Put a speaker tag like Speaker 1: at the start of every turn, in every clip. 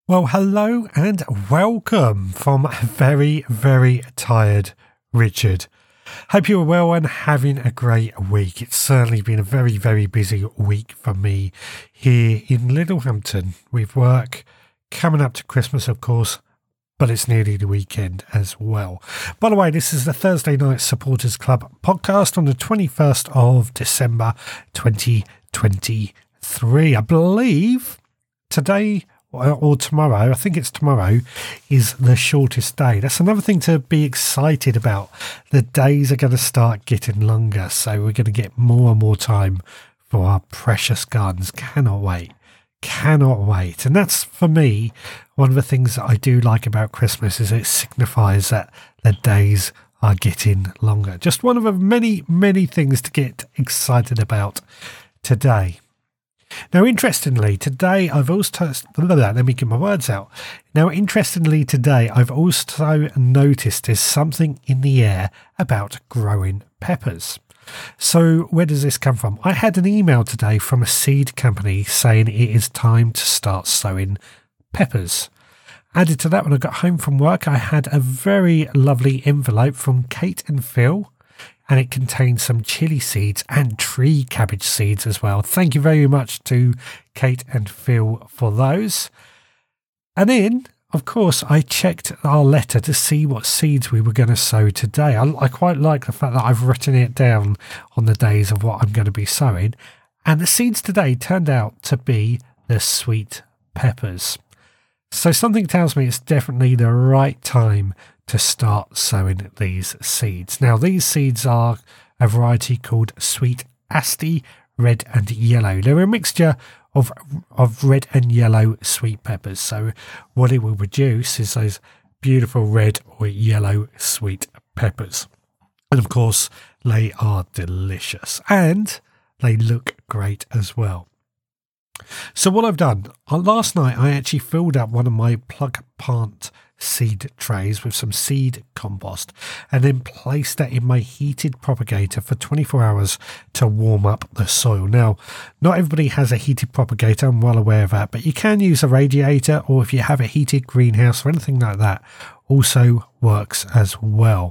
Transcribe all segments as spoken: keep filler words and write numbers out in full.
Speaker 1: Well, hello and welcome from very, very tired Richard. Hope you are well and having a great week. It's certainly been a very, very busy week for me here in Littlehampton with work coming up to Christmas, of course, but it's nearly the weekend as well. By the way, this is the Thursday Night Supporters Club podcast on the twenty-first of December twenty twenty-three. I believe today or tomorrow, I think it's tomorrow, is the shortest day. That's another thing to be excited about. The days are going to start getting longer, so we're going to get more and more time for our precious gardens. Cannot wait. Cannot wait. And that's, for me, one of the things that I do like about Christmas is it signifies that the days are getting longer. Just one of the many, many things to get excited about today. Now, interestingly, today I've also, let me get my words out. Now, interestingly, today I've also noticed there's something in the air about growing peppers. So where does this come from? I had an email today from a seed company saying it is time to start sowing peppers. Added to that, when I got home from work, I had a very lovely envelope from Kate and Phil, and it contains some chili seeds and tree cabbage seeds as well. Thank you very much to Kate and Phil for those. And then, of course, I checked our letter to see what seeds we were going to sow today. I, I quite like the fact that I've written it down on the days of what I'm going to be sowing. And the seeds today turned out to be the sweet peppers. So something tells me it's definitely the right time to start sowing these seeds. Now, these seeds are a variety called Sweet Asti, red and yellow. They're a mixture of of red and yellow sweet peppers. So what it will produce is those beautiful red or yellow sweet peppers. And of course, they are delicious and they look great as well. So what I've done, uh, last night I actually filled up one of my plug plant seed trays with some seed compost and then placed that in my heated propagator for twenty-four hours to warm up the soil. Now, not everybody has a heated propagator, I'm well aware of that, but you can use a radiator, or if you have a heated greenhouse or anything like that, also works as well.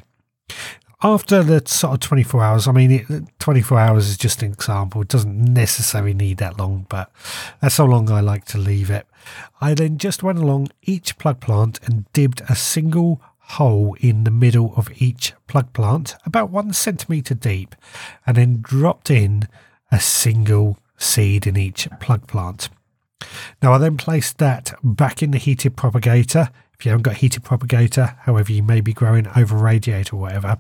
Speaker 1: After the sort of twenty-four hours, I mean, it, twenty-four hours is just an example. It doesn't necessarily need that long, but that's how long I like to leave it. I then just went along each plug plant and dibbed a single hole in the middle of each plug plant, about one centimetre deep, and then dropped in a single seed in each plug plant. Now, I then placed that back in the heated propagator. If you haven't got a heated propagator, however, you may be growing over radiator or whatever.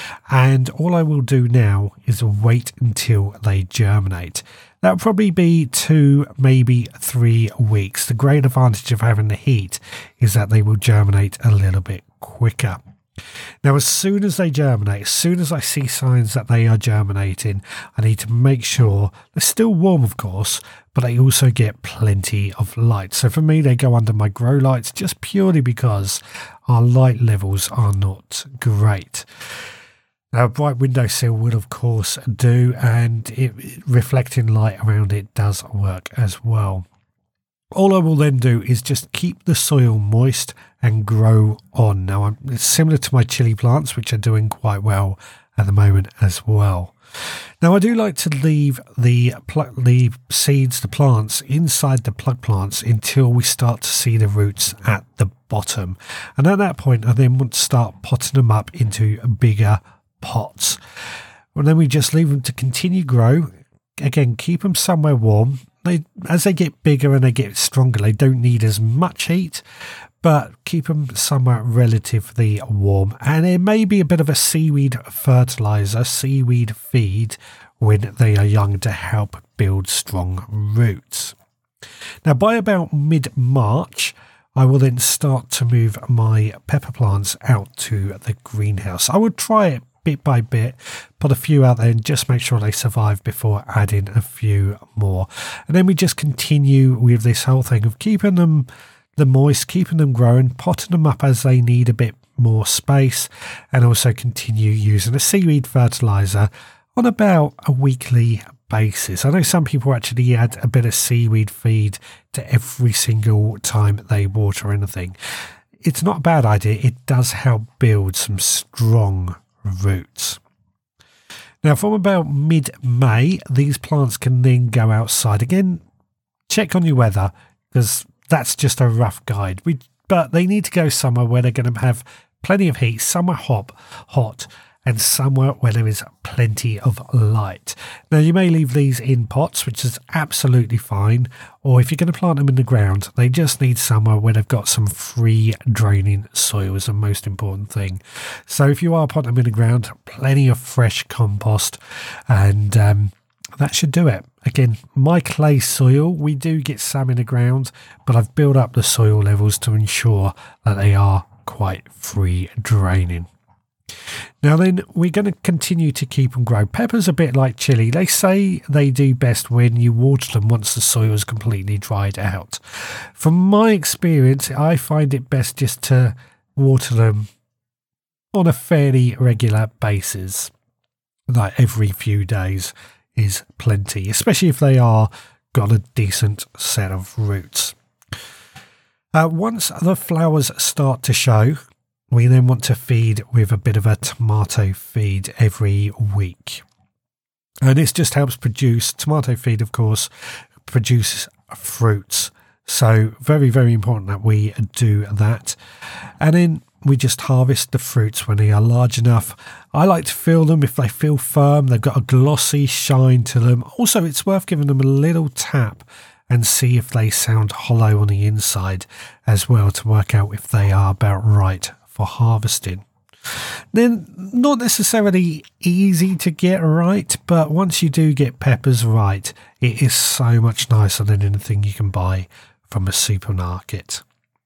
Speaker 1: And all I will do now is wait until they germinate. That'll probably be two, maybe three weeks. The great advantage of having the heat is that they will germinate a little bit quicker. Now, as soon as they germinate, as soon as I see signs that they are germinating, I need to make sure they're still warm, of course, but they also get plenty of light. So for me, they go under my grow lights just purely because our light levels are not great. Now, a bright windowsill will, of course, do, and it, reflecting light around it does work as well. All I will then do is just keep the soil moist and grow on. Now, I'm, it's similar to my chili plants, which are doing quite well at the moment as well. Now, I do like to leave the pl- the seeds, the plants, inside the plug plants until we start to see the roots at the bottom. And at that point, I then want to start potting them up into bigger pots. And then we just leave them to continue grow. Again, keep them somewhere warm. They, as they get bigger and they get stronger, they don't need as much heat, but keep them somewhere relatively warm. And there may be a bit of a seaweed fertilizer, seaweed feed when they are young to help build strong roots. Now, by about mid-March, I will then start to move my pepper plants out to the greenhouse. I would try it bit by bit, put a few out there and just make sure they survive before adding a few more. And then we just continue with this whole thing of keeping them the moist, keeping them growing, potting them up as they need a bit more space, and also continue using a seaweed fertilizer on about a weekly basis. I know some people actually add a bit of seaweed feed to every single time they water anything. It's not a bad idea. It does help build some strong roots. Now, from about mid-May, these plants can then go outside. Again, check on your weather, because that's just a rough guide. We, but they need to go somewhere where they're going to have plenty of heat, somewhere hot, hot, and somewhere where there is plenty of light. Now, you may leave these in pots, which is absolutely fine, or if you're going to plant them in the ground, they just need somewhere where they've got some free draining soil is the most important thing. So if you are putting them in the ground, plenty of fresh compost, and um, that should do it. Again, my clay soil, we do get some in the ground, but I've built up the soil levels to ensure that they are quite free draining. Now then, we're going to continue to keep them grow. Peppers are a bit like chili. They say they do best when you water them once the soil is completely dried out. From my experience, I find it best just to water them on a fairly regular basis. Like every few days is plenty, especially if they are got a decent set of roots. Uh, once the flowers start to show, we then want to feed with a bit of a tomato feed every week. And this just helps produce, tomato feed of course, produces fruits. So very, very important that we do that. And then we just harvest the fruits when they are large enough. I like to feel them if they feel firm. They've got a glossy shine to them. Also, it's worth giving them a little tap and see if they sound hollow on the inside as well to work out if they are about right for harvesting. Then, not necessarily easy to get right, but once you do get peppers right, it is so much nicer than anything you can buy from a supermarket.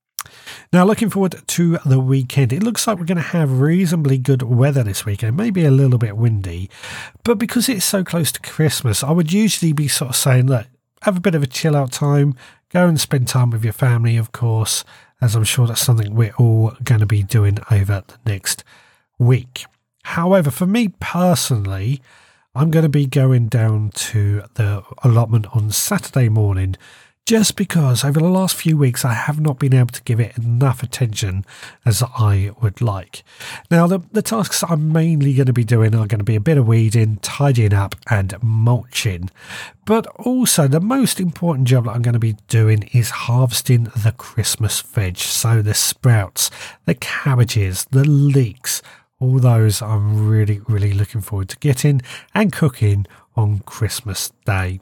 Speaker 1: Now, looking forward to the weekend. It looks like we're going to have reasonably good weather this weekend, maybe a little bit windy, but because it's so close to Christmas, I would usually be sort of saying, look, have a bit of a chill out time, go and spend time with your family, of course, as I'm sure that's something we're all going to be doing over the next week. However, for me personally, I'm going to be going down to the allotment on Saturday morning, just because over the last few weeks I have not been able to give it enough attention as I would like. Now, the, the tasks I'm mainly going to be doing are going to be a bit of weeding, tidying up and mulching. But also the most important job that I'm going to be doing is harvesting the Christmas veg. So the sprouts, the cabbages, the leeks, all those I'm really, really looking forward to getting and cooking on Christmas Day.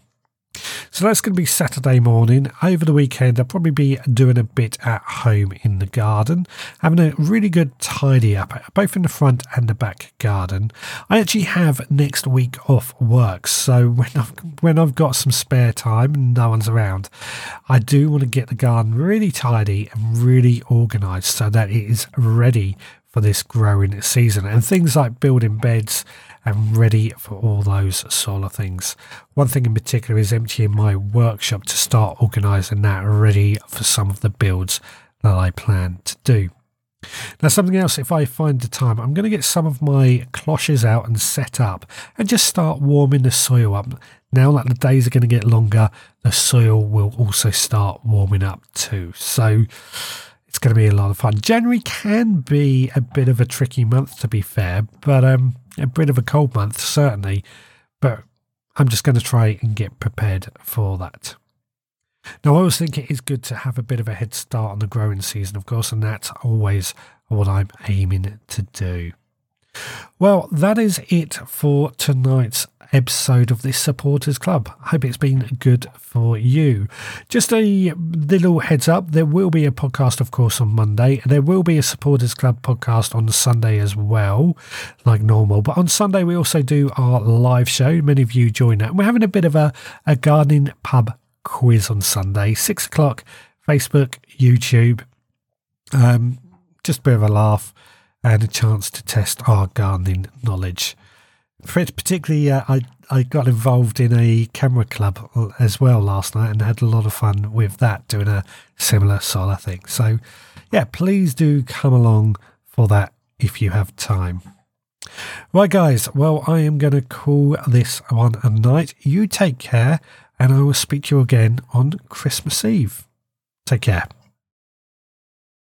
Speaker 1: So that's going to be Saturday morning. Over the weekend, I'll probably be doing a bit at home in the garden, having a really good tidy up, both in the front and the back garden. I actually have next week off work, so when I've, when I've got some spare time and no one's around, I do want to get the garden really tidy and really organised so that it is ready for this growing season, and things like building beds and ready for all those sort of things. One thing in particular is emptying my workshop to start organising that ready for some of the builds that I plan to do. Now, something else, if I find the time, I'm going to get some of my cloches out and set up and just start warming the soil up. Now that the days are going to get longer, the soil will also start warming up too. So it's going to be a lot of fun. January can be a bit of a tricky month, to be fair, but um, a bit of a cold month, certainly. But I'm just going to try and get prepared for that. Now, I always think it is good to have a bit of a head start on the growing season, of course, and that's always what I'm aiming to do. Well, that is it for tonight's episode of this Supporters Club. I hope it's been good for you. Just a little heads up, there will be a podcast, of course, on Monday. There will be a Supporters Club podcast on Sunday as well, like normal. But on Sunday, we also do our live show. Many of you join that. And we're having a bit of a, a gardening pub quiz on Sunday, six o'clock, Facebook, YouTube. Um, just a bit of a laugh and a chance to test our gardening knowledge. Particularly, uh, I, I got involved in a camera club as well last night and had a lot of fun with that, doing a similar sort of thing. So, yeah, please do come along for that if you have time. Right, guys. Well, I am going to call this one a night. You take care, and I will speak to you again on Christmas Eve. Take care.